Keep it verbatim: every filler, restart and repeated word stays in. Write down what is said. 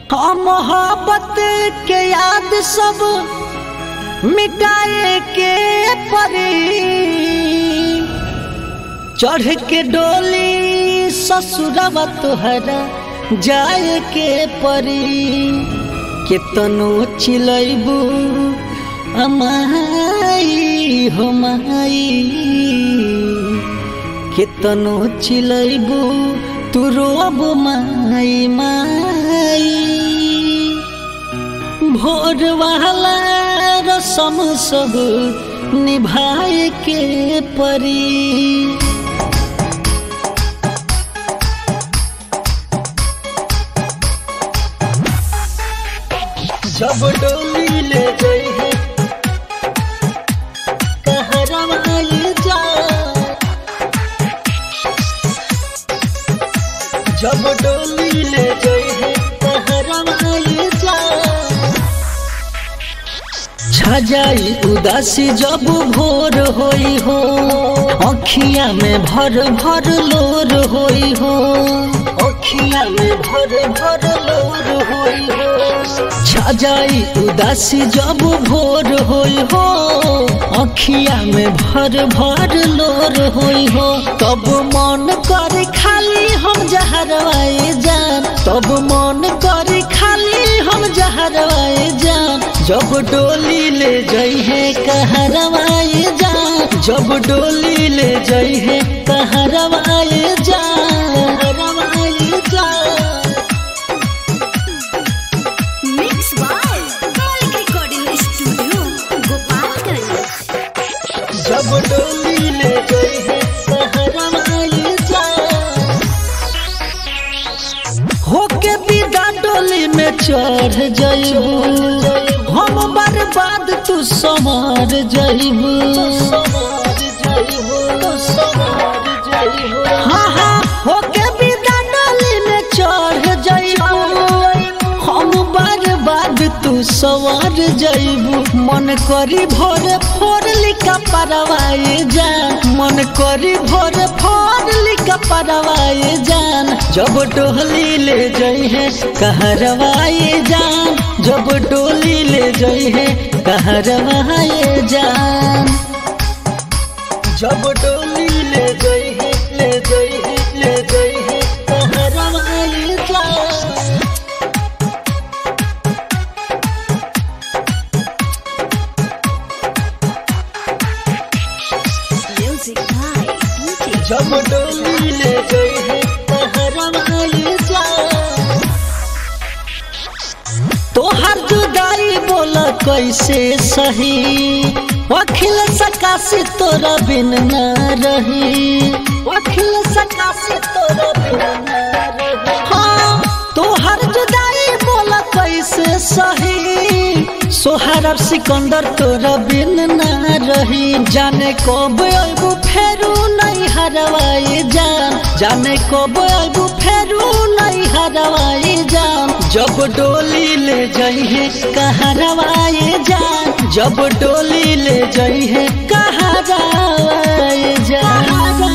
हाँ मोहब्बत के याद सब मिटाए के परी, चढ़ के डोली ससुरवा तोहरा जाए के परी। केतनो चिलैबू अमाई हो माई, केतनो चिलैबू तू रोब माई माई। भोर वाला रसम सब निभाए के परी। जब डोली ले गई है कहरवाई जा, जब डोली ले गई है कहरवाई जा। छा जाई उदासी जब भोर होई हो, अखिया में भर भर लोर होई हो, अखिया में भर भर लोर होई हो। छा जाई उदासी जब भोर होई हो, अखिया में भर भर लोर होई हो। तब मन करे खाली हम जहरवाए जान, तब मन करे खाली हम जहरवाए जान। जब डोली ले जाई है कहरवाए जान, जब डोली ले जाई है कहरवाए जान, कहरवाए जान। Mix by Maulik recording studio Gopalganj. जब डोली ले गई है कहरवाए जान, होके विदा डोली में चढ़ जाइबू, हम बर्बाद तू समार जाइबू। हाँ हाँ होके विदा डोली में चढ़ जाइबू, हम बर्बाद तू सवार जाइबू। मन करी भोर फोर लिखा परवाए जान, मन करी भोर फोर लिखा परवाए जान। जब डोली ले जाई है कहरवाए जान, जब डोली ले जाई है कहरवाए जान। जब डोली ले जाई है ले जाई है ले जाई है कहरवाए जान। Music by DJ. जब डोली ले गई है कहरवाए जान, तोहर जुदाई बोला कैसे सही, अखिल सकाशी तोरा बिन न रही, अखिल सकाशी तोरा बिन न रही। हाँ तोहर जुदाई बोला कैसे सही, सोहर सिकंदर तोरा बिन न रही। जाने कब अबू फेरू नहीं हरवाए जान, जाने कब अबू फेरू नहीं हरवाए जान। जब डोली ले जाई है कहरवाए जान, जब डोली ले जाई है कहरवाए जान।